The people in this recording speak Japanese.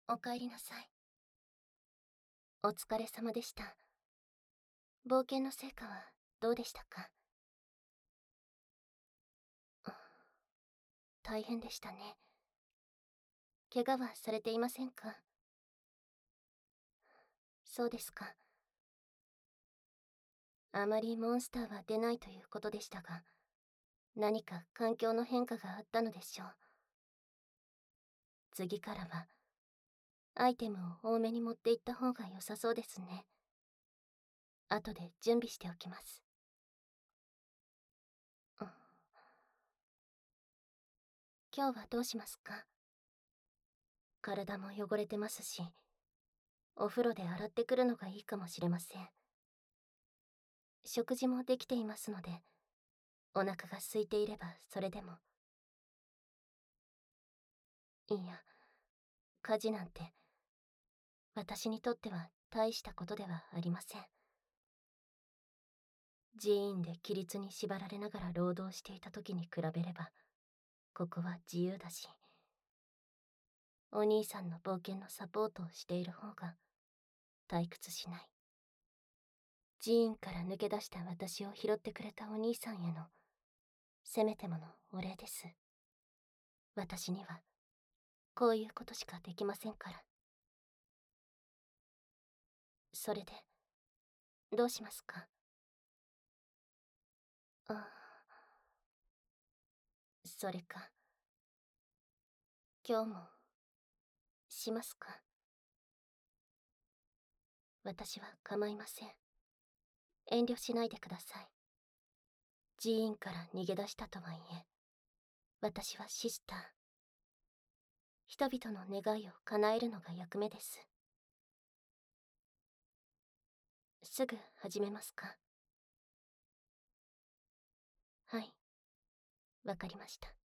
お帰りなさい。お疲れ様でした。冒険の成果はどうでしたか？大変でしたね。怪我はされていませんか？そうですか。あまりモンスターは出ないということでしたが、何か環境の変化があったのでしょう。次からは、アイテムを多めに持っていった方が良さそうですね。後で準備しておきます。うん、今日はどうしますか？体も汚れてますし、お風呂で洗ってくるのがいいかもしれません。食事もできていますので、お腹が空いていればそれでも。いや、家事なんて私にとっては大したことではありません。寺院で規律に縛られながら労働していた時に比べれば、ここは自由だし、お兄さんの冒険のサポートをしている方が退屈しない。寺院から抜け出した私を拾ってくれたお兄さんへのせめてものお礼です。私にはこういうことしかできませんから。それでどうしますか？あ、それか。今日もしますか？私は構いません。遠慮しないでください。寺院から逃げ出したとはいえ、私はシスター。人々の願いを叶えるのが役目です。すぐ始めますか？はい、わかりました。